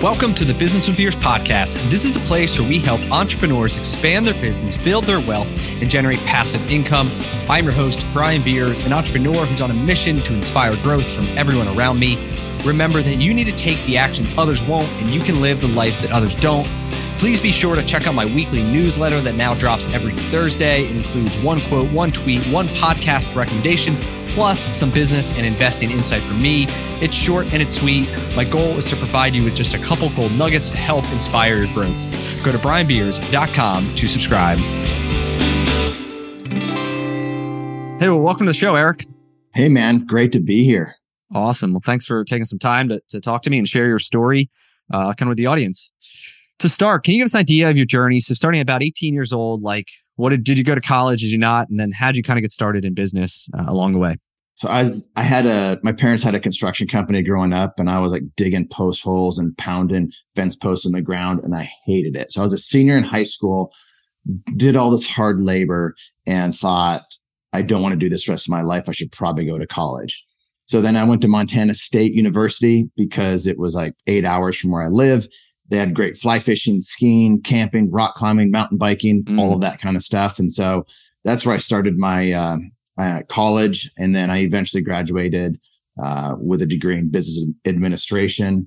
Welcome to the Business with Beers podcast. This is the place where we help entrepreneurs expand their business, build their wealth, and generate passive income. I'm your host, Brian Beers, an entrepreneur who's on a mission to inspire growth from everyone around me. Remember that you need to take the action others won't, and you can live the life that others don't. Please be sure to check out my weekly newsletter that now drops every Thursday. It includes one quote, one tweet, one podcast recommendation, plus some business and investing insight from me. It's short and it's sweet. My goal is to provide you with just a couple gold nuggets to help inspire your growth. Go to brianbeers.com to subscribe. Hey, well, welcome to the show, Eric. Hey, man. Great to be here. Awesome. Well, thanks for taking some time to talk to me and share your story kind of with the audience. To start, can you give us an idea of your journey? So starting at about 18 years old, like did you go to college? Did you not? And then how did you kind of get started in business along the way? So my parents had a construction company growing up, and I was like digging post holes and pounding fence posts in the ground, and I hated it. So I was a senior in high school, did all this hard labor and thought, I don't want to do this the rest of my life. I should probably go to college. So then I went to Montana State University because it was like 8 hours from where I live. They had great fly fishing, skiing, camping, rock climbing, mountain biking, all of that kind of stuff. And so that's where I started my college. And then I eventually graduated with a degree in business administration.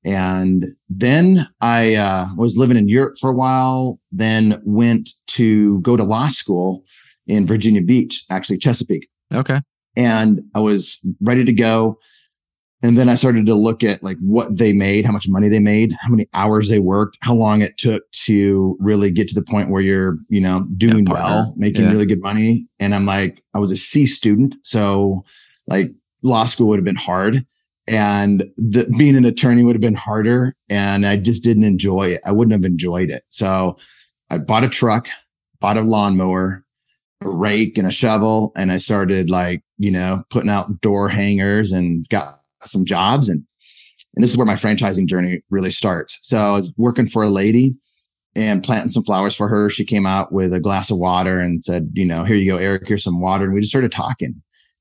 And then I was living in Europe for a while, then went to go to law school in Virginia Beach, actually Chesapeake. Okay. And I was ready to go. And then I started to look at like what they made, how much money they made, how many hours they worked, how long it took to really get to the point where you're, doing well, making really good money. And I'm like, I was a C student. So like law school would have been hard, and being an attorney would have been harder. And I just didn't enjoy it. I wouldn't have enjoyed it. So I bought a truck, bought a lawnmower, a rake and a shovel. And I started putting out door hangers and got some jobs. And this is where my franchising journey really starts. So I was working for a lady and planting some flowers for her. She came out with a glass of water and said, here you go, Eric, here's some water. And we just started talking.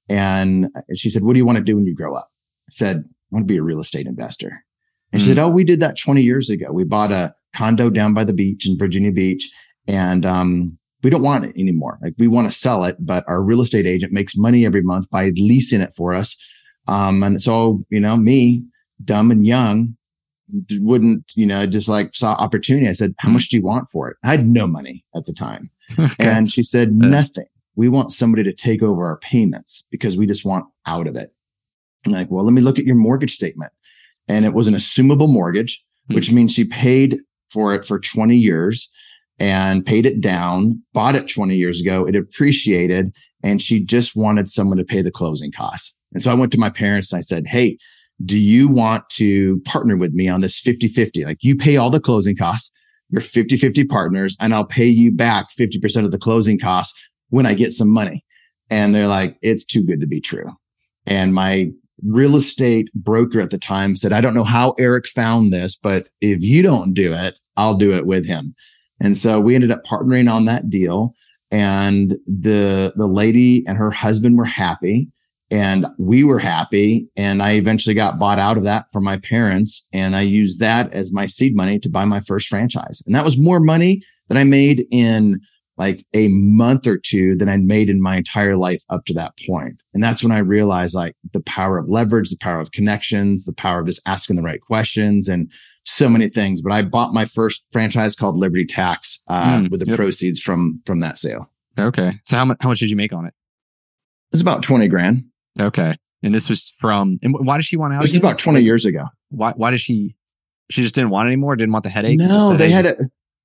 And she said, what do you want to do when you grow up? I said, I want to be a real estate investor. And she said, oh, we did that 20 years ago. We bought a condo down by the beach in Virginia Beach. And we don't want it anymore. Like, we want to sell it, but our real estate agent makes money every month by leasing it for us. And so, me, dumb and young, wouldn't, just like saw opportunity. I said, how much do you want for it? I had no money at the time. Okay. And she said, nothing. We want somebody to take over our payments because we just want out of it. I'm like, well, let me look at your mortgage statement. And it was an assumable mortgage, which means she paid for it for 20 years and paid it down, bought it 20 years ago. It appreciated, and she just wanted someone to pay the closing costs. And so I went to my parents and I said, hey, do you want to partner with me on this 50-50? Like, you pay all the closing costs, you're 50-50 partners, and I'll pay you back 50% of the closing costs when I get some money. And they're like, it's too good to be true. And my real estate broker at the time said, I don't know how Eric found this, but if you don't do it, I'll do it with him. And so we ended up partnering on that deal. And the lady and her husband were happy. And we were happy. And I eventually got bought out of that from my parents. And I used that as my seed money to buy my first franchise. And that was more money than I made in like a month or two than I'd made in my entire life up to that point. And that's when I realized like the power of leverage, the power of connections, the power of just asking the right questions, and so many things. But I bought my first franchise called Liberty Tax with the proceeds from that sale. Okay. So how much did you make on it? It's about 20 grand. Okay. And this was and why did she want out? This was about 20 years ago. Why did she just didn't want it anymore? Didn't want the headache? No, they had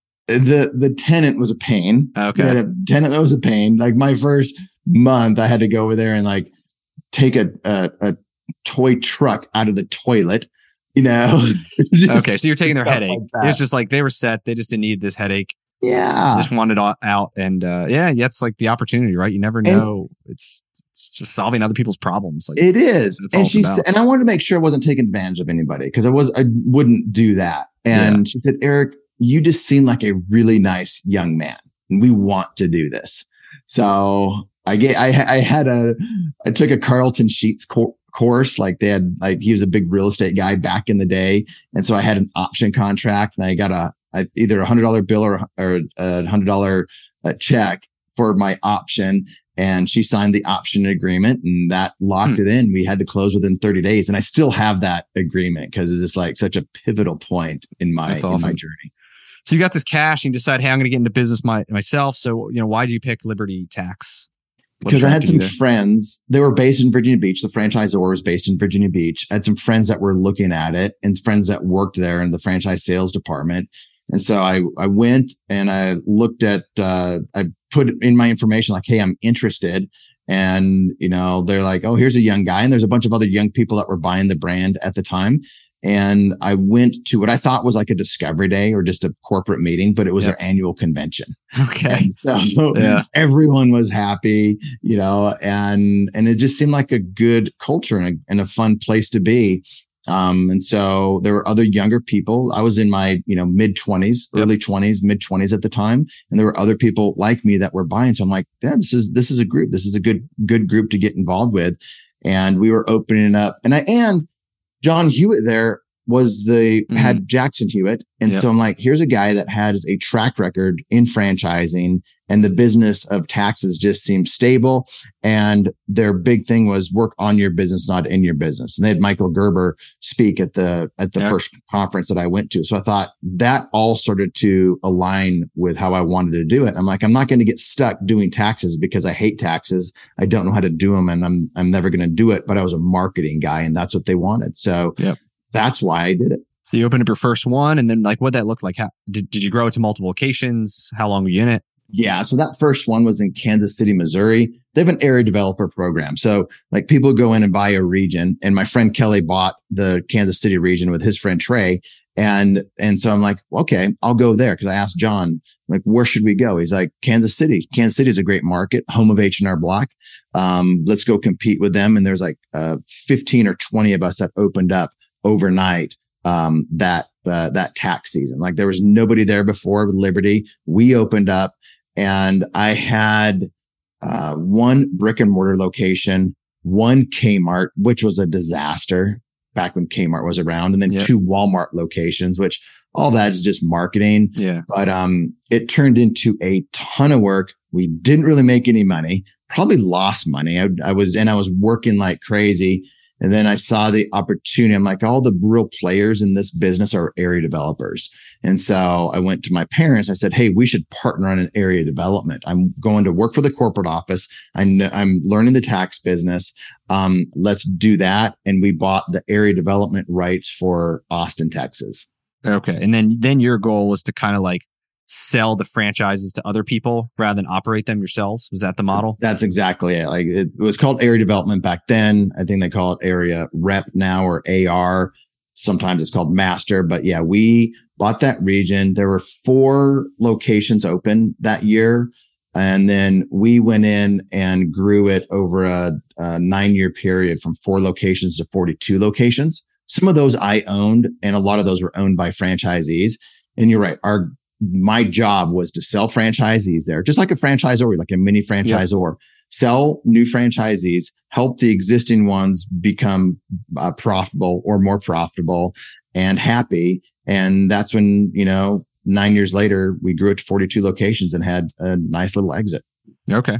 the tenant was a pain. Okay. They had a tenant that was a pain. Like, my first month, I had to go over there and like take a toy truck out of the toilet, Okay. So you're taking their headache. Like, it's just like they were set. They just didn't need this headache. Yeah. Just wanted out. And that's like the opportunity, right? You never know. It's just solving other people's problems. Like, it is. And she said, and I wanted to make sure I wasn't taking advantage of anybody, because I wouldn't do that. And she said, Eric, you just seem like a really nice young man, and we want to do this. So I took a Carlton Sheets course. Like they had, like, he was a big real estate guy back in the day. And so I had an option contract, and I got either $100 bill or a $100 check for my option. And she signed the option agreement, and that locked it in. We had to close within 30 days. And I still have that agreement because it's like such a pivotal point in my, in my journey. So you got this cash and you decide, hey, I'm going to get into business myself. So, why did you pick Liberty Tax? Because I had some friends, they were based in Virginia Beach. The franchisor was based in Virginia Beach. I had some friends that were looking at it and friends that worked there in the franchise sales department. And so I went and I looked at, I put in my information like, hey, I'm interested. And, they're like, oh, here's a young guy. And there's a bunch of other young people that were buying the brand at the time. And I went to what I thought was like a discovery day or just a corporate meeting, but it was their annual convention. Okay. And so everyone was happy, and it just seemed like a good culture and a fun place to be. And so there were other younger people. I was in my, mid 20s, early 20s, mid 20s at the time. And there were other people like me that were buying. So I'm like, yeah, this is a group. This is a good group to get involved with. And we were opening up, and John Hewitt there had Jackson Hewitt. And so I'm like, here's a guy that has a track record in franchising, and the business of taxes just seems stable. And their big thing was work on your business, not in your business. And they had Michael Gerber speak at the first conference that I went to. So I thought that all started to align with how I wanted to do it. I'm like, I'm not going to get stuck doing taxes because I hate taxes. I don't know how to do them, and I'm never going to do it. But I was a marketing guy, and that's what they wanted. So that's why I did it. So you opened up your first one, and then what'd that look like? How did you grow it to multiple locations? How long were you in it? Yeah. So that first one was in Kansas City, Missouri. They have an area developer program. So like people go in and buy a region, and my friend Kelly bought the Kansas City region with his friend Trey. And so I'm like, okay, I'll go there. Cause I asked John, like, where should we go? He's like, Kansas City. Kansas City is a great market, home of H&R Block. Let's go compete with them. And there's like 15 or 20 of us that opened up overnight that tax season. Like there was nobody there before with Liberty. We opened up, and I had one brick and mortar location, one Kmart, which was a disaster back when Kmart was around, and then two Walmart locations, which all that is just marketing. Yeah. But it turned into a ton of work. We didn't really make any money, probably lost money. I was working like crazy. And then I saw the opportunity. I'm like, all the real players in this business are area developers. And so I went to my parents. I said, hey, we should partner on an area development. I'm going to work for the corporate office. I'm learning the tax business. Let's do that. And we bought the area development rights for Austin, Texas. Okay. And then your goal was to kind of like sell the franchises to other people rather than operate them yourselves. Was that the model? That's exactly it. Like it was called area development back then. I think they call it area rep now, or AR. Sometimes it's called master, but yeah, we bought that region. There were 4 locations open that year. And then we went in and grew it over a 9-year period from 4 locations to 42 locations. Some of those I owned, and a lot of those were owned by franchisees. And you're right. My job was to sell franchisees there, just like a franchisor, like a mini franchisor, sell new franchisees, help the existing ones become profitable or more profitable and happy. And that's when, 9 years later, we grew it to 42 locations and had a nice little exit. Okay.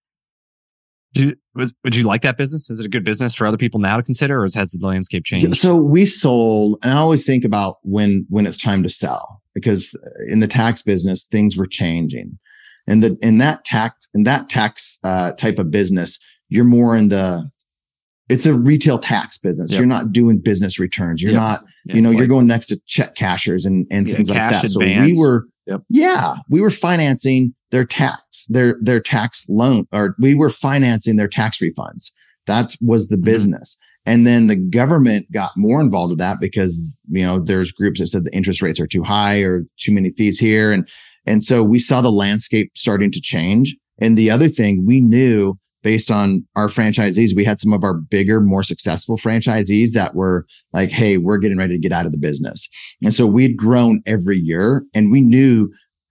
Would you like that business? Is it a good business for other people now to consider, or has the landscape changed? So we sold, and I always think about when it's time to sell, because in the tax business, things were changing. And in that tax type of business, you're more it's a retail tax business. Yep. You're not doing business returns. You're not, you're going next to check cashers and things like that. So we were financing their tax loan, or we were financing their tax refunds. That was the business. And then the government got more involved with that because, there's groups that said the interest rates are too high or too many fees here. And so we saw the landscape starting to change. And the other thing we knew, based on our franchisees, we had some of our bigger, more successful franchisees that were like, hey, we're getting ready to get out of the business. And so we'd grown every year, and we knew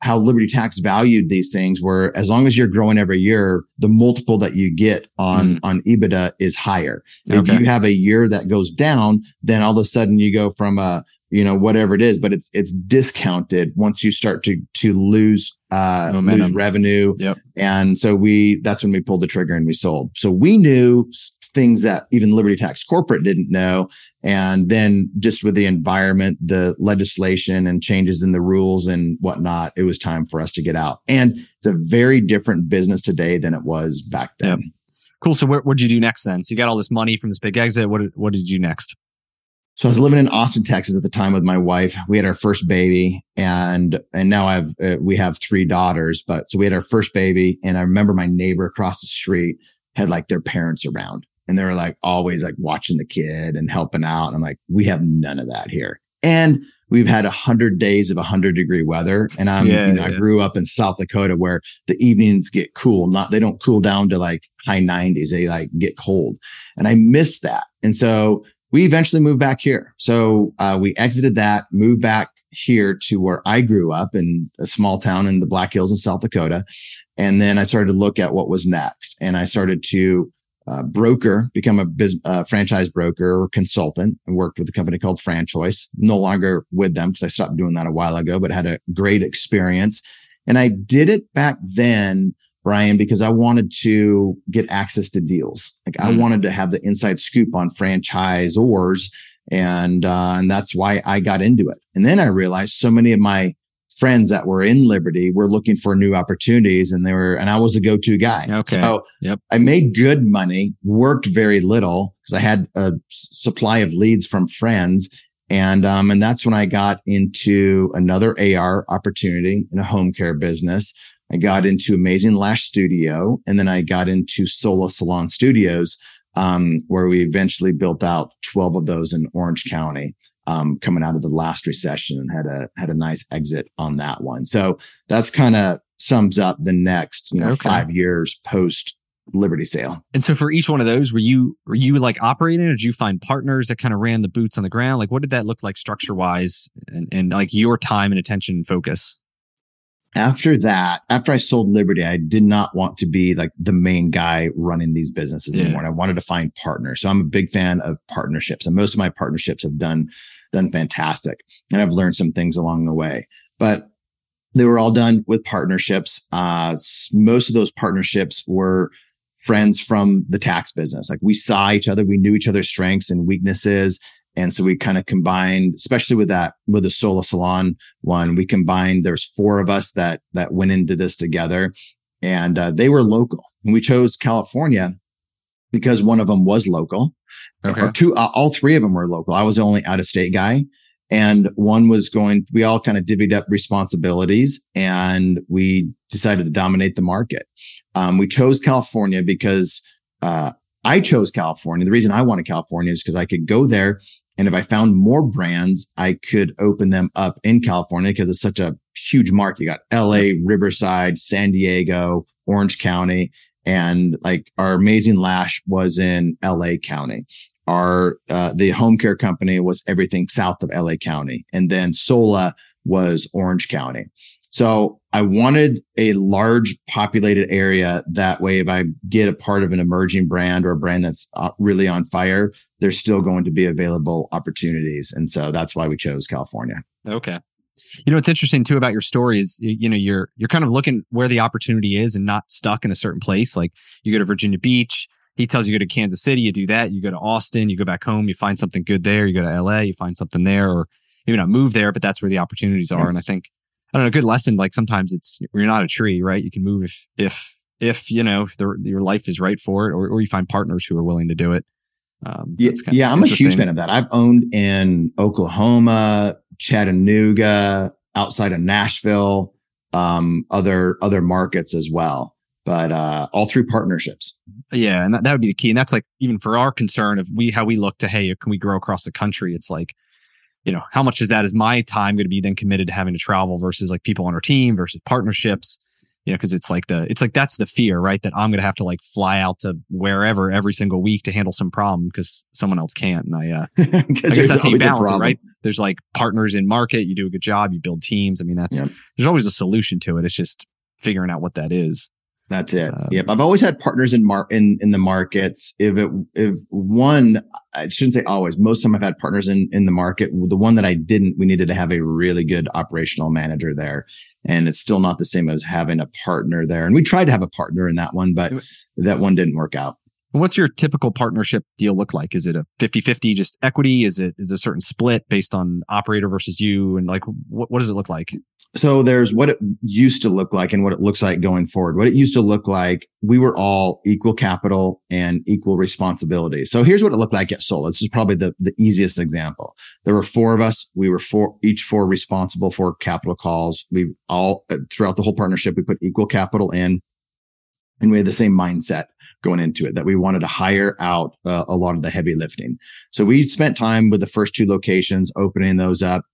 how Liberty Tax valued these things were, as long as you're growing every year, the multiple that you get on EBITDA is higher. If you have a year that goes down, then all of a sudden you go from whatever it is, but it's discounted once you start to lose revenue. Yep. And so that's when we pulled the trigger and we sold. So we knew things that even Liberty Tax Corporate didn't know. And then just with the environment, the legislation and changes in the rules and whatnot, it was time for us to get out. And it's a very different business today than it was back then. Yep. Cool. So what did you do next then? So you got all this money from this big exit. What did you do next? So I was living in Austin, Texas at the time with my wife. We had our first baby, and now we have 3 daughters. But so we had our first baby, and I remember my neighbor across the street had like their parents around, and they were like always like watching the kid and helping out. And I'm like, we have none of that here. And we've had 100 days of 100-degree weather, and I grew up in South Dakota where the evenings get cool. They don't cool down to like high 90s. They like get cold, and I miss that. And so we eventually moved back here. So we exited that, moved back here to where I grew up in a small town in the Black Hills in South Dakota. And then I started to look at what was next. And I started to become a franchise broker or consultant. I worked with a company called FranChoice, no longer with them because I stopped doing that a while ago, but had a great experience. And I did it back then, Brian, because I wanted to get access to deals. Like I wanted to have the inside scoop on franchisors, and that's why I got into it. And then I realized so many of my friends that were in Liberty were looking for new opportunities, and I was the go-to guy. Okay. So I made good money, worked very little because I had a supply of leads from friends. And that's when I got into another AR opportunity in a home care business. I got into Amazing Lash Studio, and then I got into Sola Salon Studios, where we eventually built out 12 of those in Orange County, coming out of the last recession, and had a nice exit on that one. So that's kind of sums up the next 5 years post Liberty sale. And so for each one of those, were you like operating, or did you find partners that kind of ran the boots on the ground? Like what did that look like structure wise, and like your time and attention and focus? After I sold Liberty, I did not want to be like the main guy running these businesses anymore. And I wanted to find partners. So I'm a big fan of partnerships, and most of my partnerships have done fantastic. And I've learned some things along the way, but they were all done with partnerships. Most of those partnerships were friends from the tax business. Like we saw each other, we knew each other's strengths and weaknesses. And so we kind of combined, especially with the Sola Salon one, we combined, there's 4 of us that went into this together, and they were local. And we chose California because one of them was local. Okay. Or 2, all 3 of them were local. I was the only out of state guy. And one was we all kind of divvied up responsibilities, and we decided to dominate the market. We chose California because, I chose California. The reason I wanted California is because I could go there, and if I found more brands, I could open them up in California because it's such a huge market. You got LA, Riverside, San Diego, Orange County, and like our Amazing Lash was in LA County. Our the home care company was everything south of LA County, and then Sola was Orange County. So I wanted a large populated area. That way, if I get a part of an emerging brand or a brand that's really on fire, there's still going to be available opportunities. And so that's why we chose California. Okay. What's interesting too about your story is, you're kind of looking where the opportunity is and not stuck in a certain place. Like you go to Virginia Beach, he tells you go to Kansas City, you do that. You go to Austin, you go back home, you find something good there. You go to LA, you find something there, or maybe not move there, but that's where the opportunities are. And I think, I don't know, a good lesson. Like sometimes you're not a tree, right? You can move if your life is right for it, or you find partners who are willing to do it. I'm a huge fan of that. I've owned in Oklahoma, Chattanooga, outside of Nashville, other markets as well, but all through partnerships. Yeah, and that would be the key. And that's like even for our concern of how we look to, hey, can we grow across the country? It's like, how much is my time going to be then committed to having to travel versus like people on our team versus partnerships? because it's like that's the fear, right? That I'm going to have to like fly out to wherever every single week to handle some problem because someone else can't. And I guess that's how you balance it, right? There's like partners in market. You do a good job. You build teams. I mean, there's always a solution to it. It's just figuring out what that is. That's it. Yep. I've always had partners in the markets. If one, I shouldn't say always, most of the time I've had partners in the market. The one that I didn't, we needed to have a really good operational manager there. And it's still not the same as having a partner there. And we tried to have a partner in that one, but that one didn't work out. What's your typical partnership deal look like? Is it a 50-50 just equity? Is a certain split based on operator versus you? And like, what does it look like? So there's what it used to look like and what it looks like going forward. What it used to look like, we were all equal capital and equal responsibility. So here's what it looked like at Sola. This is probably the easiest example. There were 4 of us. We were each 4 responsible for capital calls. We all, throughout the whole partnership, we put equal capital in, and we had the same mindset going into it, that we wanted to hire out a lot of the heavy lifting. So we spent time with the first 2 locations, opening those up,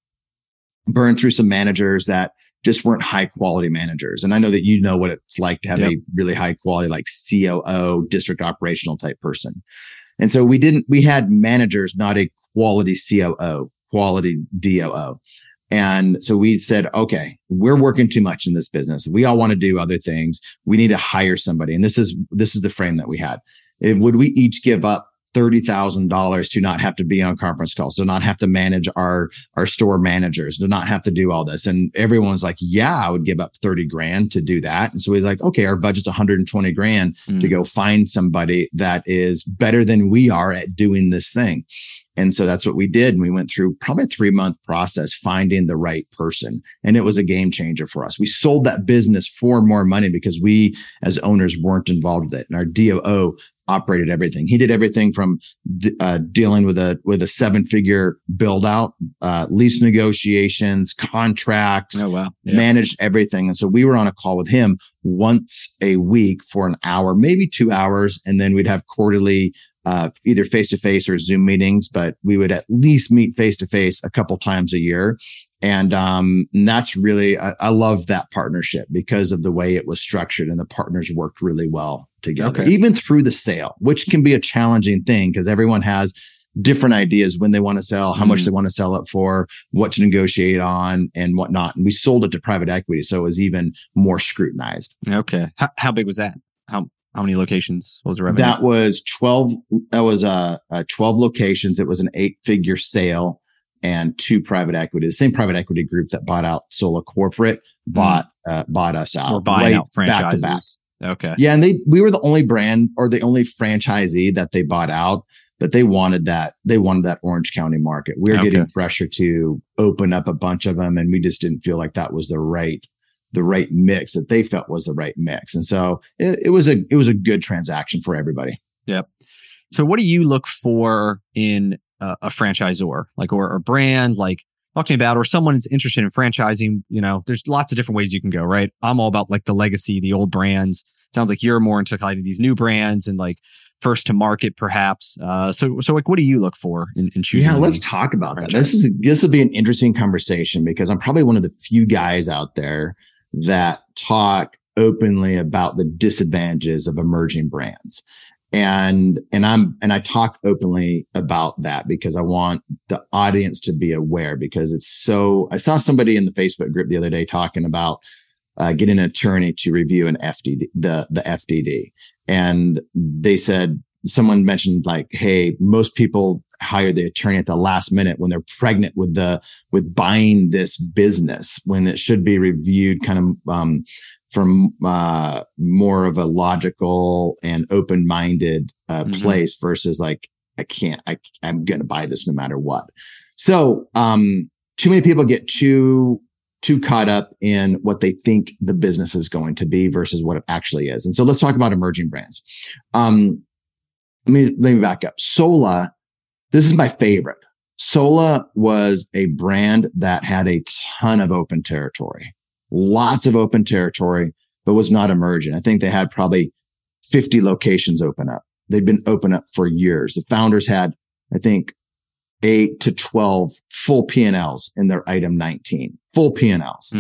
burned through some managers that just weren't high quality managers. And I know that you know what it's like to have a really high quality, like COO, district operational type person. And so we had managers, not a quality COO, quality DOO. And so we said, okay, we're working too much in this business. We all want to do other things. We need to hire somebody. And this is the frame that we had. Would we each give up $30,000 to not have to be on conference calls, to not have to manage our store managers, to not have to do all this? And everyone's like, yeah, I would give up 30 grand to do that. And so we're like, okay, our budget's 120 grand to go find somebody that is better than we are at doing this thing. And so that's what we did. And we went through probably a 3-month process finding the right person. And it was a game changer for us. We sold that business for more money because we as owners weren't involved with it. And our DOO operated everything. He did everything from dealing with a 7-figure build out, lease negotiations, contracts, managed everything. And so we were on a call with him once a week for an hour, maybe 2 hours. And then we'd have quarterly either face-to-face or Zoom meetings, but we would at least meet face-to-face a couple times a year. And that's really, I love that partnership because of the way it was structured, and the partners worked really well together, even through the sale, which can be a challenging thing because everyone has different ideas when they want to sell, how much they want to sell it for, what to negotiate on and whatnot. And we sold it to private equity. So it was even more scrutinized. Okay. How big was that? How many locations? What was the revenue? That was 12. That was 12 locations. It was an 8-figure sale and 2 private equity. The same private equity group that bought out Sola Corporate bought us out. Or buying out franchises. Back to back. Okay. Yeah. And we were the only brand or the only franchisee that they bought out, but they wanted that. They wanted that Orange County market. We were getting pressure to open up a bunch of them, and we just didn't feel like that was the right mix that they felt was the right mix. And so it was a good transaction for everybody. Yep. So what do you look for in a franchisor, like, or a brand, like talking about, or someone's interested in franchising? There's lots of different ways you can go, right? I'm all about like the legacy, the old brands. Sounds like you're more into kind of these new brands and like first to market, perhaps. So like, what do you look for in choosing? Yeah, let's talk about that. This will be an interesting conversation because I'm probably one of the few guys out there that talk openly about the disadvantages of emerging brands. And I talk openly about that because I want the audience to be aware, because I saw somebody in the Facebook group the other day talking about getting an attorney to review an FDD, the FDD. And they said, someone mentioned like, hey, most people hire the attorney at the last minute when they're pregnant with buying this business, when it should be reviewed kind of from more of a logical and open-minded place versus like, I'm going to buy this no matter what. So too many people get too caught up in what they think the business is going to be versus what it actually is. And so let's talk about emerging brands. Let me back up. Sola, this is my favorite. Sola was a brand that had a ton of open territory, lots of open territory, but was not emerging. I think they had probably 50 locations open up. They'd been open up for years. The founders had, I think, 8 to 12 full P&Ls in their item 19, full P&Ls.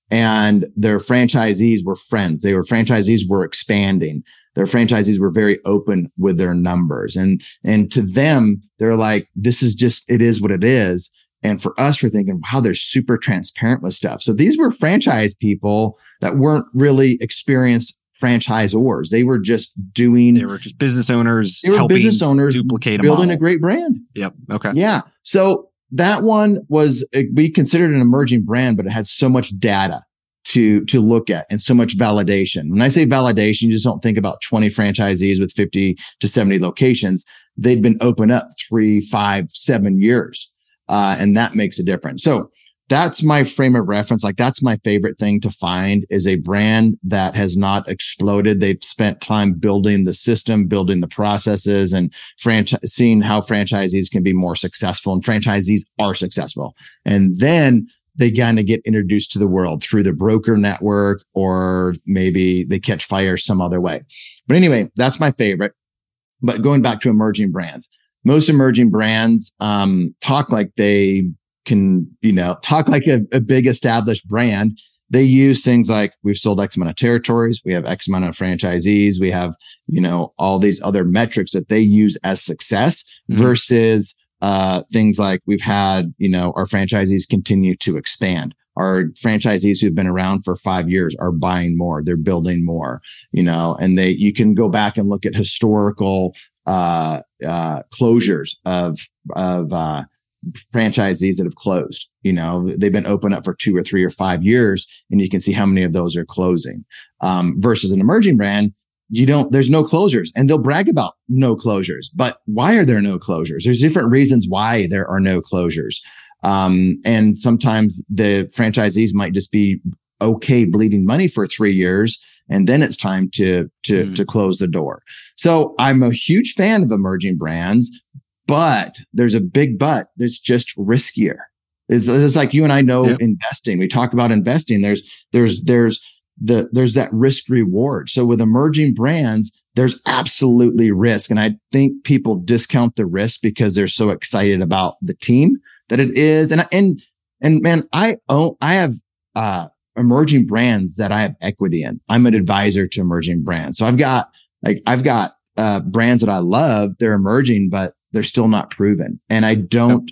and their franchisees were friends. Franchisees were expanding. Their franchisees were very open with their numbers. And to them, they're like, this is just, it is what it is. And for us, we're thinking, wow, they're super transparent with stuff. So these were franchise people that weren't really experienced franchisors. They were just business owners. They were business owners duplicate building a great brand. Yep. Okay. Yeah. So that one was, we considered an emerging brand, but it had so much data to look at and so much validation. When I say validation, you just don't think about 20 franchisees with 50 to 70 locations. They'd been open up 3, 5, 7 years. And that makes a difference. So that's my frame of reference. Like, that's my favorite thing to find, is a brand that has not exploded. They've spent time building the system, building the processes, and seeing how franchisees can be more successful, and franchisees are successful. And then they kind of get introduced to the world through the broker network, or maybe they catch fire some other way. But anyway, that's my favorite. But going back to emerging brands, most emerging brands talk like they can, talk like a big established brand. They use things like, we've sold X amount of territories, we have X amount of franchisees, we have, all these other metrics that they use as success, versus things like, we've had, our franchisees continue to expand. Our franchisees who've been around for 5 years are buying more, they're building more, and you can go back and look at historical closures of franchisees that have closed. They've been open up for 2 or 3 or 5 years, and you can see how many of those are closing. Versus an emerging brand, there's no closures, and they'll brag about no closures. But why are there no closures? There's different reasons why there are no closures. And sometimes the franchisees might just be okay bleeding money for 3 years, and then it's time to close the door. So I'm a huge fan of emerging brands, but there's a big but. That's just riskier. It's like, you and I know investing. We talk about investing. There's that risk reward. So with emerging brands, there's absolutely risk. And I think people discount the risk because they're so excited about the team that it is. And man, I have, emerging brands that I have equity in. I'm an advisor to emerging brands. So I've got brands that I love. They're emerging, but they're still not proven. And I don't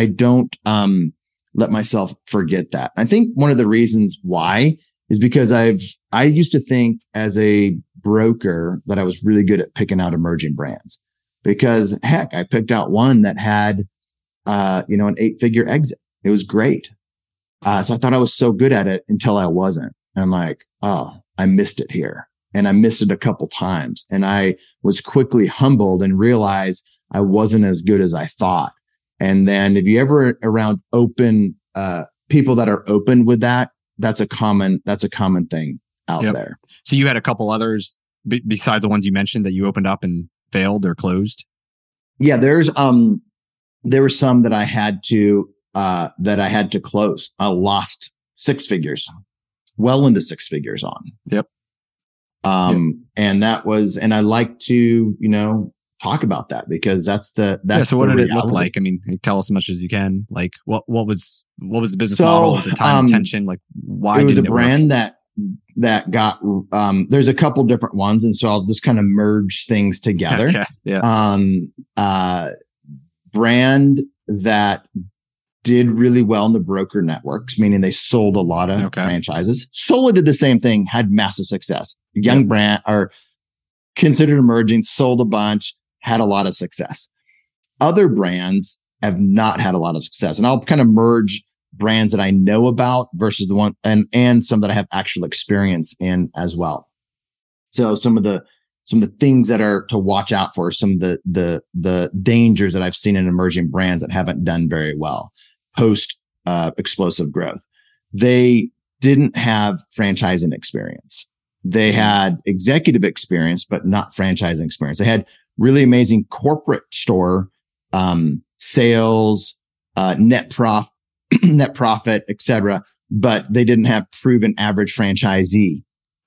let myself forget that. I think one of the reasons why is because I used to think as a broker that I was really good at picking out emerging brands, because heck, I picked out one that had, an 8-figure exit. It was great. So I thought I was so good at it until I wasn't. And I'm like, oh, I missed it here. And I missed it a couple times. And I was quickly humbled and realized I wasn't as good as I thought. And then if you ever around open, people that are open with that, that's a common thing out there. So you had a couple others besides the ones you mentioned that you opened up and failed or closed? Yeah, there were some that I had to close. I lost 6 figures, well into 6 figures on. Yep. And that was, and I like to, talk about that, because that's so what did it look like? I mean, tell us as much as you can. Like what was the business model? Was it time, attention? Like why it was didn't a brand that got, there's a couple different ones. And so I'll just kind of merge things together. Okay. Yeah. Brand that did really well in the broker networks, meaning they sold a lot of franchises. Solo did the same thing, had massive success. Young brand, are considered emerging, sold a bunch, had a lot of success. Other brands have not had a lot of success. And I'll kind of merge brands that I know about versus the one and some that I have actual experience in as well. So some of the things that are to watch out for, some of the dangers that I've seen in emerging brands that haven't done very well post explosive growth. They didn't have franchising experience. They had executive experience, but not franchising experience. They had really amazing corporate store sales, net profit, etc. But they didn't have proven average franchisee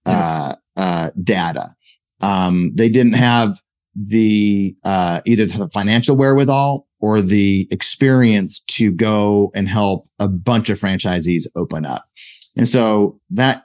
data. They didn't have the either the financial wherewithal or the experience to go and help a bunch of franchisees open up. And so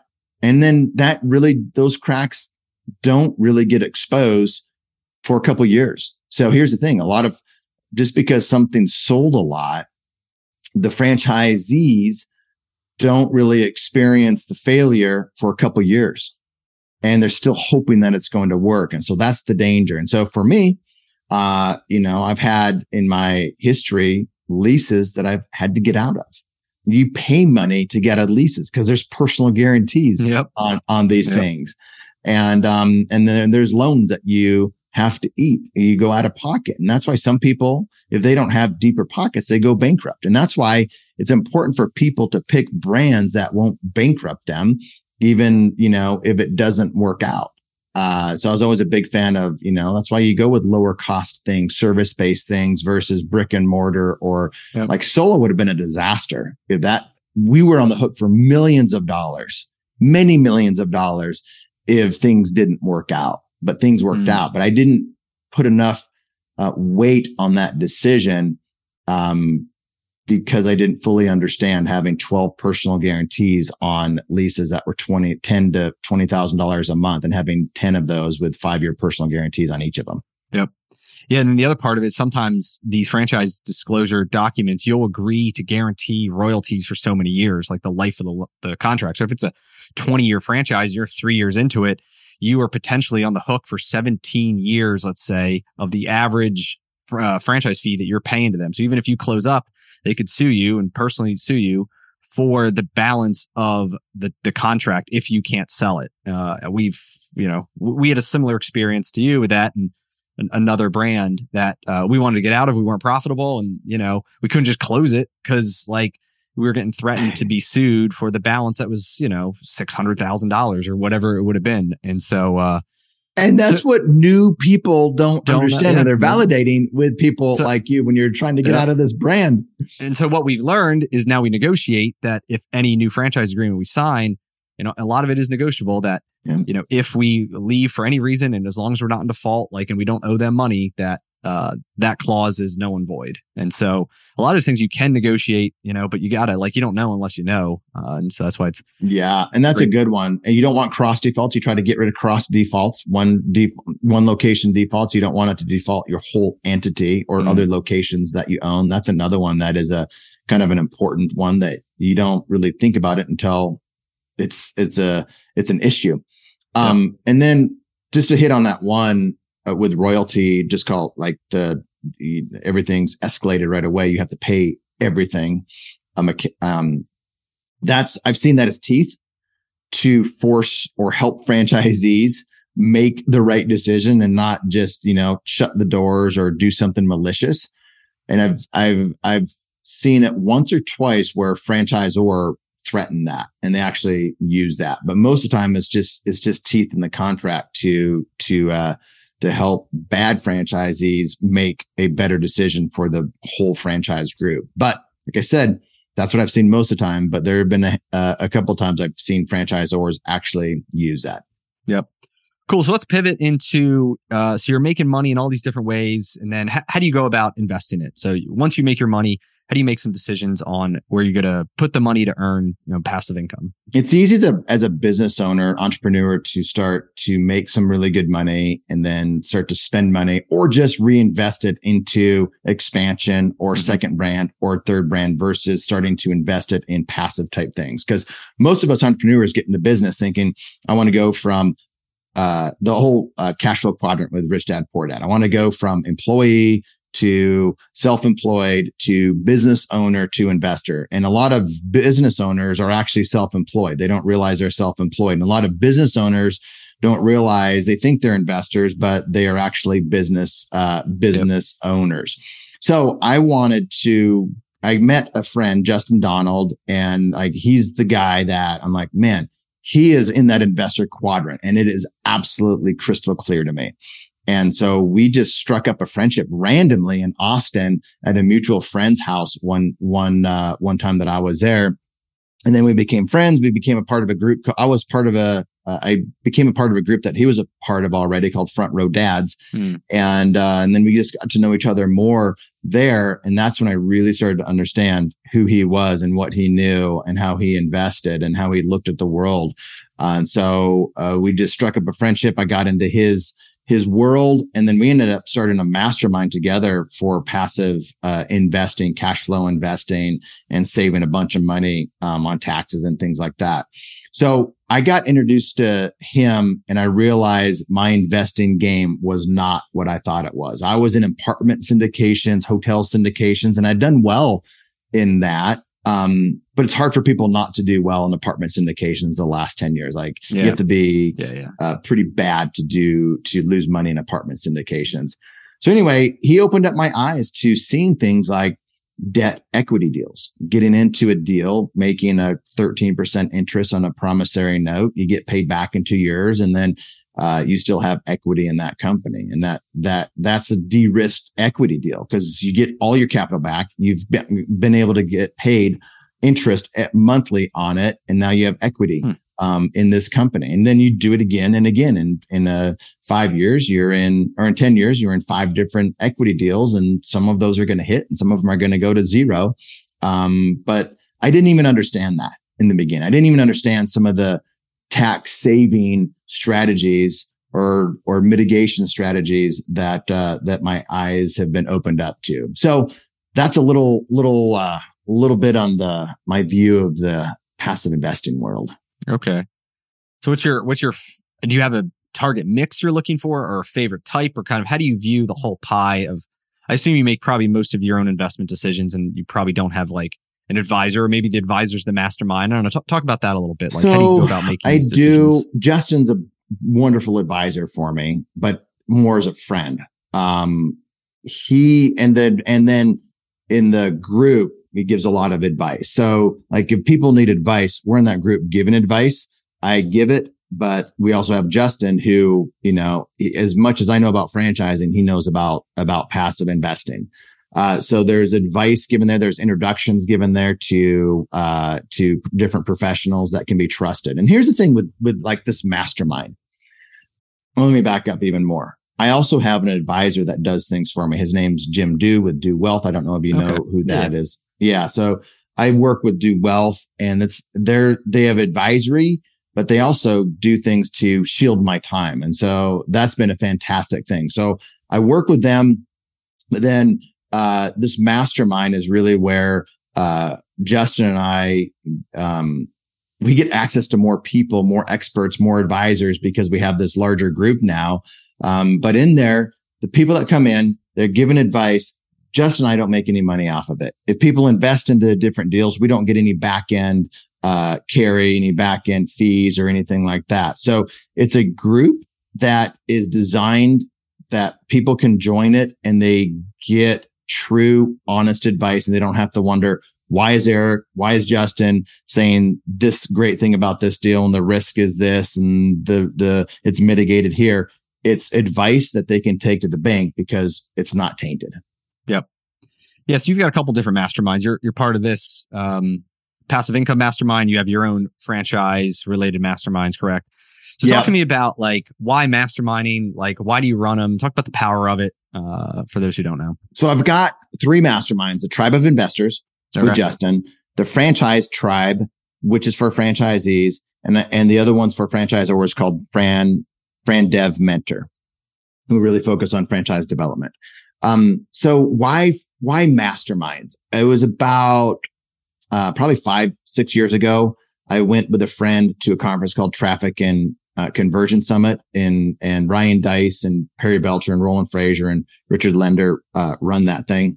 those cracks don't really get exposed for a couple of years. So here's the thing. Just because something's sold a lot, the franchisees don't really experience the failure for a couple of years, and they're still hoping that it's going to work. And so that's the danger. And so for me, I've had in my history leases that I've had to get out of. You pay money to get out of leases because there's personal guarantees on these things. And then there's loans that you have to eat. You go out of pocket. And that's why some people, if they don't have deeper pockets, they go bankrupt. And that's why it's important for people to pick brands that won't bankrupt them, even, if it doesn't work out. So I was always a big fan of, that's why you go with lower cost things, service-based things versus brick and mortar, or like Solo would have been a disaster if we were on the hook for millions of dollars, many millions of dollars, if things didn't work out. But things worked out. But I didn't put enough weight on that decision because I didn't fully understand having 12 personal guarantees on leases that were $10,000 to $20,000 a month, and having 10 of those with 5-year personal guarantees on each of them. Yep. Yeah. And then the other part of it, sometimes these franchise disclosure documents, you'll agree to guarantee royalties for so many years, like the life of the contract. So if it's a 20-year franchise, you're 3 years into it, you are potentially on the hook for 17 years, let's say, of the average franchise fee that you're paying to them. So even if you close up, they could sue you and personally sue you for the balance of the contract if you can't sell it. We had a similar experience to you with that, and another brand that we wanted to get out of. We weren't profitable, and we couldn't just close it because we were getting threatened to be sued for the balance that was, $600,000 or whatever it would have been. And so, and that's what new people don't understand when they're validating with people like you when you're trying to get out of this brand. And so what we've learned is now we negotiate that if any new franchise agreement we sign, a lot of it is negotiable that, if we leave for any reason, and as long as we're not in default, and we don't owe them money, that clause is null and void. And so a lot of things you can negotiate, but you gotta, you don't know unless you know. And so that's why it's. Yeah. And that's great. A good one. And you don't want cross defaults. You try to get rid of cross defaults, one location defaults. You don't want it to default your whole entity or other locations that you own. That's another one that is a kind of an important one that you don't really think about it until it's an issue. And then just to hit on that one, with royalty, just call everything's escalated right away. You have to pay everything. I've seen that as teeth to force or help franchisees make the right decision and not just, shut the doors or do something malicious. And I've seen it once or twice where franchisor threaten that and they actually use that. But most of the time it's just teeth in the contract to help bad franchisees make a better decision for the whole franchise group. But like I said, that's what I've seen most of the time. But there have been a couple of times I've seen franchisors actually use that. Yep. Cool. So let's pivot into, so you're making money in all these different ways. And then how do you go about investing it? So once you make your money, how do you make some decisions on where you're going to put the money to earn, passive income? It's easy as a business owner, entrepreneur to start to make some really good money and then start to spend money or just reinvest it into expansion or second brand or third brand versus starting to invest it in passive type things. Because most of us entrepreneurs get into business thinking, I want to go from the whole cash flow quadrant with Rich Dad Poor Dad. I want to go from employee to self-employed to business owner to investor. And a lot of business owners are actually self-employed. They don't realize they're self-employed. And a lot of business owners don't realize they think they're investors, but they are actually business owners. So I met a friend, Justin Donald, and he's the guy that I'm like, man, he is in that investor quadrant and it is absolutely crystal clear to me. And so we just struck up a friendship randomly in Austin at a mutual friend's house one time that I was there. And then we became friends. We became a part of a group. I became a part of a group that he was a part of already called Front Row Dads. And then we just got to know each other more. there. And that's when I really started to understand who he was and what he knew and how he invested and how he looked at the world. And so we just struck up a friendship. I got into his world. And then we ended up starting a mastermind together for passive investing, cash flow investing, and saving a bunch of money on taxes and things like that. So I got introduced to him and I realized my investing game was not what I thought it was. I was in apartment syndications, hotel syndications, and I'd done well in that. But it's hard for people not to do well in apartment syndications the last 10 years. Like you have to be pretty bad to lose money in apartment syndications. So anyway, he opened up my eyes to seeing things like debt equity deals, getting into a deal, making a 13% interest on a promissory note. You get paid back in 2 years, and then you still have equity in that company. And that's a de-risked equity deal because you get all your capital back. You've been able to get paid interest monthly on it. And now you have equity in this company. And then you do it again and again. And in 5 years, in 10 years, you're in 5 different equity deals. And some of those are going to hit and some of them are going to go to zero. But I didn't even understand that in the beginning. I didn't even understand some of the tax saving strategies or mitigation strategies that my eyes have been opened up to. So that's a little bit on my view of the passive investing world. Okay. So do you have a target mix you're looking for or a favorite type, or kind of how do you view the whole pie of, I assume you make probably most of your own investment decisions and you probably don't have like an advisor, or maybe the advisor's the mastermind. I don't know. Talk about that a little bit. Like, how do you go about making these decisions? Justin's a wonderful advisor for me, but more as a friend. And then in the group, he gives a lot of advice. So like if people need advice, we're in that group giving advice. I give it, but we also have Justin who, as much as I know about franchising, he knows about passive investing. So there's advice given there. There's introductions given there to different professionals that can be trusted. And here's the thing with like this mastermind. Well, let me back up even more. I also have an advisor that does things for me. His name's Jim Do with Do Wealth. I don't know if you know who that is. Yeah. So I work with Do Wealth, and they have advisory, but they also do things to shield my time. And so that's been a fantastic thing. So I work with them, but then this mastermind is really where Justin and I we get access to more people, more experts, more advisors because we have this larger group now. But in there, the people that come in, they're given advice. Justin and I don't make any money off of it. If people invest into different deals, we don't get any back end carry, any back end fees or anything like that. So it's a group that is designed that people can join it and they get true, honest advice, and they don't have to wonder, why is Justin saying this great thing about this deal and the risk is this and it's mitigated here. It's advice that they can take to the bank because it's not tainted. Yep. Yes, you've got a couple different masterminds. You're part of this passive income mastermind. You have your own franchise related masterminds, correct? So talk to me about like why masterminding, like why do you run them? Talk about the power of it for those who don't know. So I've got 3 masterminds: the Tribe of Investors with Justin, the Franchise Tribe, which is for franchisees, and the other one's for franchisors called Fran Dev Mentor, who really focus on franchise development. So why masterminds? It was about probably 5-6 years ago. I went with a friend to a conference called Traffic and Conversion Summit, and Ryan Dice and Perry Belcher and Roland Frazier and Richard Lender run that thing.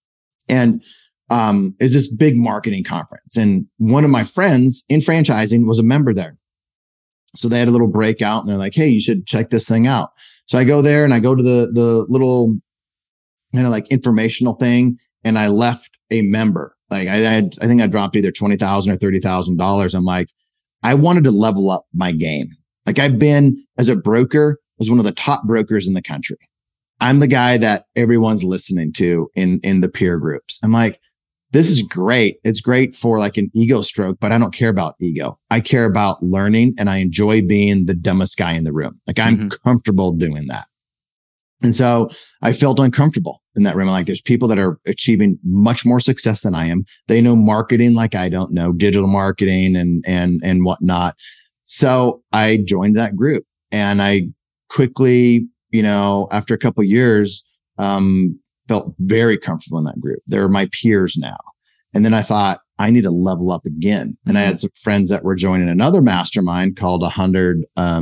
And it's this big marketing conference. And one of my friends in franchising was a member there. So they had a little breakout and they're like, hey, you should check this thing out. So I go there and I go to the little kind of like informational thing, and I left a member. Like I think I dropped either $20,000 or $30,000. I'm like, I wanted to level up my game. Like I've been as a broker, as one of the top brokers in the country. I'm the guy that everyone's listening to in the peer groups. I'm like, this is great. It's great for like an ego stroke, but I don't care about ego. I care about learning, and I enjoy being the dumbest guy in the room. Like I'm comfortable doing that. And so I felt uncomfortable in that room. I'm like, there's people that are achieving much more success than I am. They know marketing like I don't know, digital marketing and whatnot. So I joined that group, and I quickly, after a couple of years, felt very comfortable in that group. They're my peers now. And then I thought, I need to level up again. And I had some friends that were joining another mastermind called 100M.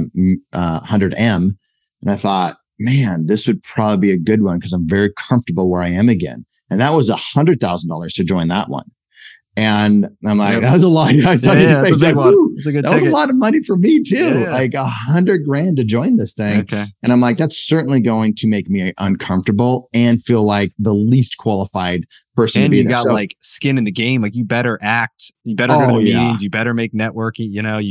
And I thought, man, this would probably be a good one because I'm very comfortable where I am again. And that was $100,000 to join that one. And I'm like, that was a lot. That's a big one. It's a good ticket. Was a lot of money for me too. Yeah. Like $100,000 to join this thing. Okay. And I'm like, that's certainly going to make me uncomfortable and feel like the least qualified person. And you got like skin in the game. Like you better act, you better go to the meetings, you better make networking,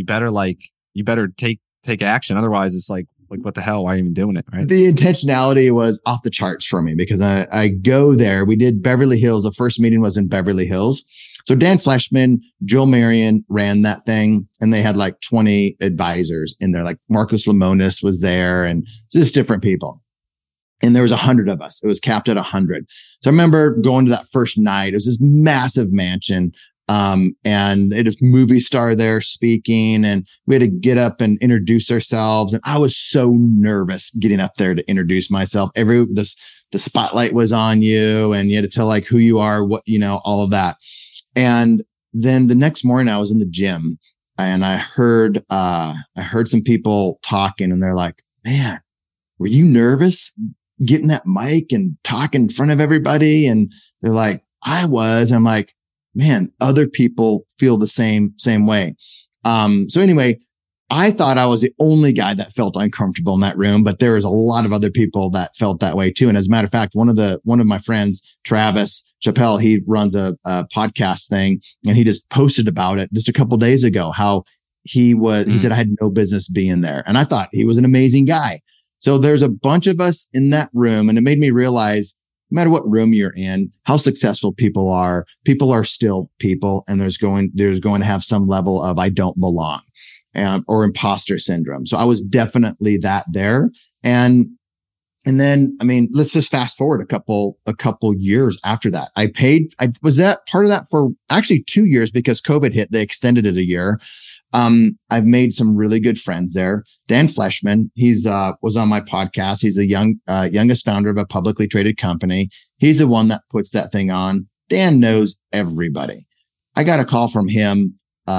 you better take action. Otherwise it's like, what the hell? Why are you even doing it? Right. The intentionality was off the charts for me because I go there. We did Beverly Hills. The first meeting was in Beverly Hills. So Dan Fleshman, Joel Marion ran that thing, and they had like 20 advisors in there. Like Marcus Lemonis was there, and just different people. And there was 100 of us. It was capped at 100. So I remember going to that first night. It was this massive mansion. And it was movie star there speaking, and we had to get up and introduce ourselves. And I was so nervous getting up there to introduce myself. The spotlight was on you, and you had to tell like who you are, what, all of that. And then the next morning I was in the gym, and I heard some people talking, and they're like, man, were you nervous getting that mic and talking in front of everybody? And they're like, I was. And I'm like, man, other people feel the same way. So anyway, I thought I was the only guy that felt uncomfortable in that room, but there was a lot of other people that felt that way too. And as a matter of fact, one of my friends, Travis Chappelle, he runs a podcast thing, and he just posted about it just a couple of days ago, how he said, I had no business being there. And I thought he was an amazing guy. So there's a bunch of us in that room, and it made me realize, no matter what room you're in, how successful people are still people. And there's going to have some level of, I don't belong, or imposter syndrome. So I was definitely that there. And then, let's just fast forward a couple years after that. I was that part of that for actually 2 years because COVID hit. They extended it a year. I've made some really good friends there. Dan Fleshman, he's was on my podcast. He's the youngest founder of a publicly traded company. He's the one that puts that thing on. Dan knows everybody. I got a call from him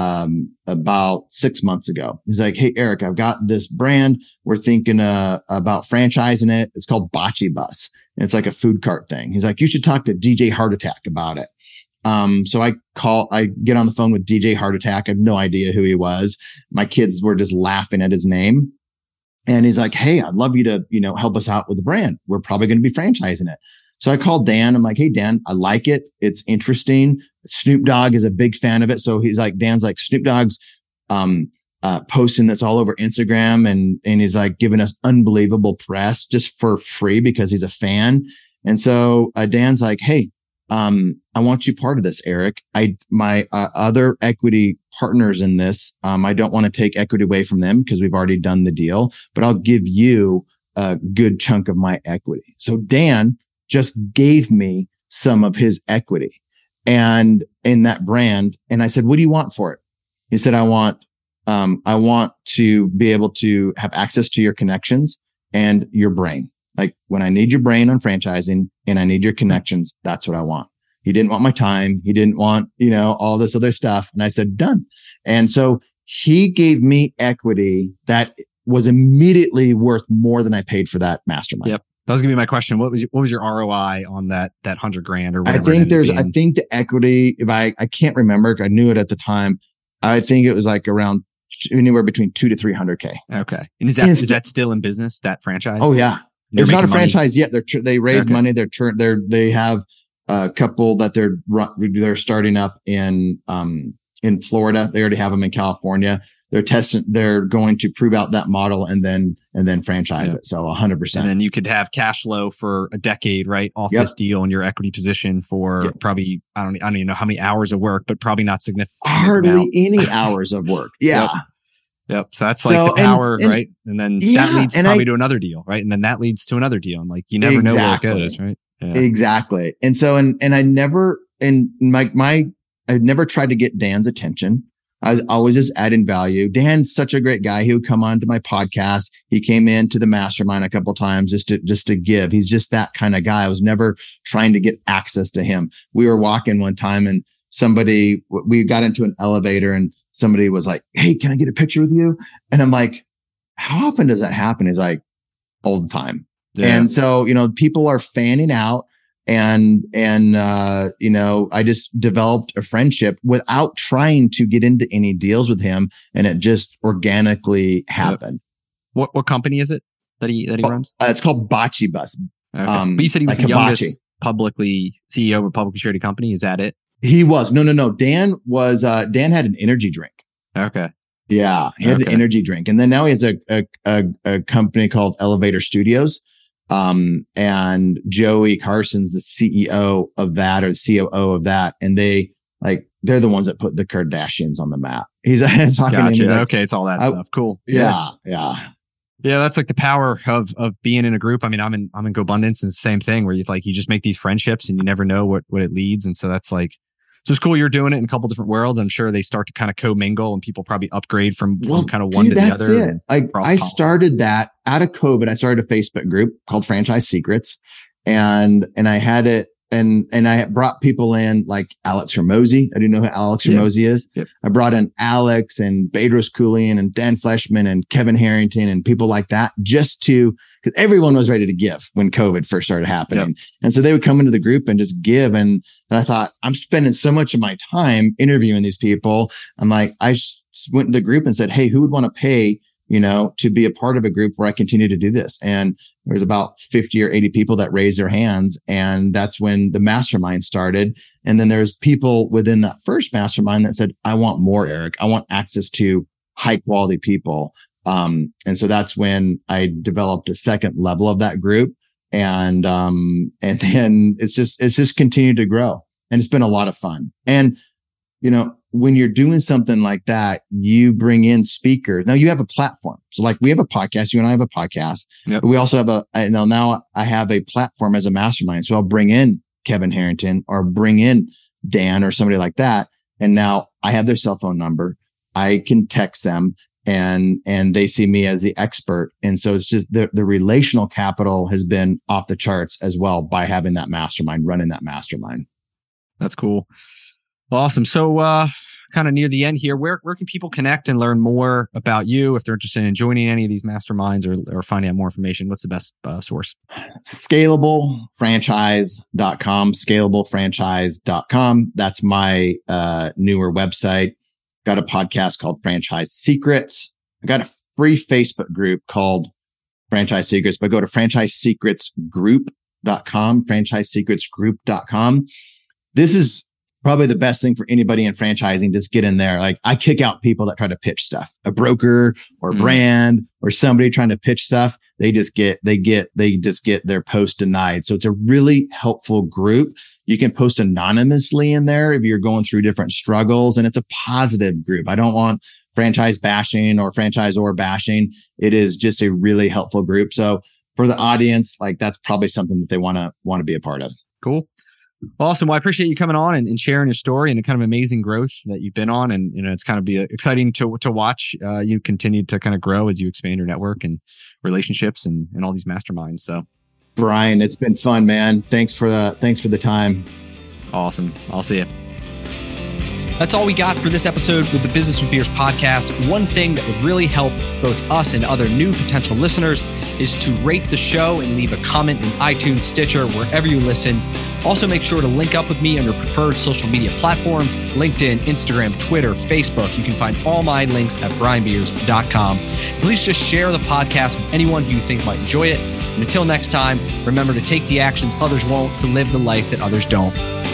about 6 months ago. He's like, hey, Eric, I've got this brand. We're thinking about franchising it. It's called Bocce Bus. And it's like a food cart thing. He's like, you should talk to DJ Heart Attack about it. So I get on the phone with DJ Heart Attack. I have no idea who he was. My kids were just laughing at his name. And he's like, hey, I'd love you to, help us out with the brand. We're probably going to be franchising it. So I called Dan. I'm like, hey, Dan, I like it. It's interesting. Snoop Dogg is a big fan of it. So Dan's like, Snoop Dogg's, posting this all over Instagram, and he's like giving us unbelievable press just for free because he's a fan. And so, Dan's like, hey, I want you part of this, Eric. My other equity partners in this, I don't want to take equity away from them because we've already done the deal, but I'll give you a good chunk of my equity. So Dan just gave me some of his equity and in that brand. And I said, what do you want for it? He said, I want to be able to have access to your connections and your brain. Like when I need your brain on franchising and I need your connections, that's what I want. He didn't want my time. He didn't want, all this other stuff. And I said, done. And so he gave me equity that was immediately worth more than I paid for that mastermind. Yep. That was gonna be my question. What was your ROI on that $100,000 or whatever? I think the equity, if I can't remember, I knew it at the time. I think it was like around anywhere between 200 to 300K. Okay. And is that still in business, that franchise? Oh yeah. It's not a franchise yet. They raised money. They have a couple that they're starting up in Florida. They already have them in California. They're going to prove out that model and then franchise it. So 100%. And then you could have cash flow for a decade, right? Off this deal and your equity position for probably, I don't even know how many hours of work, but probably not significant. Hardly any hours of work. Yeah. Yep. So that's like the power, right? And then that leads probably to another deal, right? And then that leads to another deal. And like, you never know where it goes, right? Yeah. Exactly. And so, and I never, and I never tried to get Dan's attention. I was always just adding value. Dan's such a great guy. He would come on to my podcast. He came into the mastermind a couple of times just to give. He's just that kind of guy. I was never trying to get access to him. We were walking one time and we got into an elevator and somebody was like, "Hey, can I get a picture with you?" And I'm like, "How often does that happen?" He's like, "All the time." Yeah. And so, people are fanning out and I just developed a friendship without trying to get into any deals with him. And it just organically happened. What company is it that he runs? It's called Bocce Bus. Okay. But you said he was the youngest CEO of a publicly traded company. Is that it? He was. No. Dan had an energy drink. Okay. Yeah. He had an energy drink. And then now he has a company called Elevator Studios. And Joey Carson's the CEO of that or the COO of that. And they're the ones that put the Kardashians on the map. He's talking to me. Okay. It's all that stuff. Cool. Yeah. Yeah, that's like the power of being in a group. I mean, I'm in GoBundance, and it's the same thing where you just make these friendships and you never know what it leads. And so that's like, so it's cool. You're doing it in a couple different worlds. I'm sure they start to kind of commingle and people probably upgrade from kind of one to the other. I started that out of COVID. I started a Facebook group called Franchise Secrets, and I had it. And I brought people in like Alex Hormozi. I didn't know who Alex Hormozi is. Yep. I brought in Alex and Bedros Keuilian and Dan Fleshman and Kevin Harrington and people like that because everyone was ready to give when COVID first started happening. Yep. And so they would come into the group and just give. And I thought, I'm spending so much of my time interviewing these people. I'm like, I went to the group and said, "Hey, who would want to pay, to be a part of a group where I continue to do this?" And there's about 50 or 80 people that raised their hands. And that's when the mastermind started. And then there's people within that first mastermind that said, "I want more, Eric. I want access to high quality people." And so that's when I developed a second level of that group. And then it's just continued to grow, and it's been a lot of fun. And, when you're doing something like that, you bring in speakers. Now you have a platform. So like we have a podcast, you and I have a podcast, but we also have now I have a platform as a mastermind. So I'll bring in Kevin Harrington or bring in Dan or somebody like that. And now I have their cell phone number. I can text them and they see me as the expert. And so it's just the relational capital has been off the charts as well by having that mastermind, running that mastermind. That's cool. Awesome. So, kind of near the end here, where can people connect and learn more about you if they're interested in joining any of these masterminds or finding out more information? What's the best source? Scalablefranchise.com, scalablefranchise.com. That's my newer website. Got a podcast called Franchise Secrets. I got a free Facebook group called Franchise Secrets, but go to franchisesecretsgroup.com, franchisesecretsgroup.com. This is probably the best thing for anybody in franchising. Just get in there. Like I kick out people that try to pitch stuff, a broker or brand or somebody trying to pitch stuff. They just get their post denied. So it's a really helpful group. You can post anonymously in there if you're going through different struggles, and it's a positive group. I don't want franchise bashing or franchisor bashing. It is just a really helpful group. So for the audience, like that's probably something that they want to be a part of. Cool. Awesome. Well, I appreciate you coming on and sharing your story and the kind of amazing growth that you've been on. And, it's kind of exciting to watch you continue to kind of grow as you expand your network and relationships and all these masterminds. So, Brian, it's been fun, man. Thanks for the time. Awesome. I'll see you. That's all we got for this episode with the Business with Beers podcast. One thing that would really help both us and other new potential listeners is to rate the show and leave a comment in iTunes, Stitcher, wherever you listen. Also, make sure to link up with me on your preferred social media platforms, LinkedIn, Instagram, Twitter, Facebook. You can find all my links at brianbeers.com. Please just share the podcast with anyone who you think might enjoy it. And until next time, remember to take the actions others won't to live the life that others don't.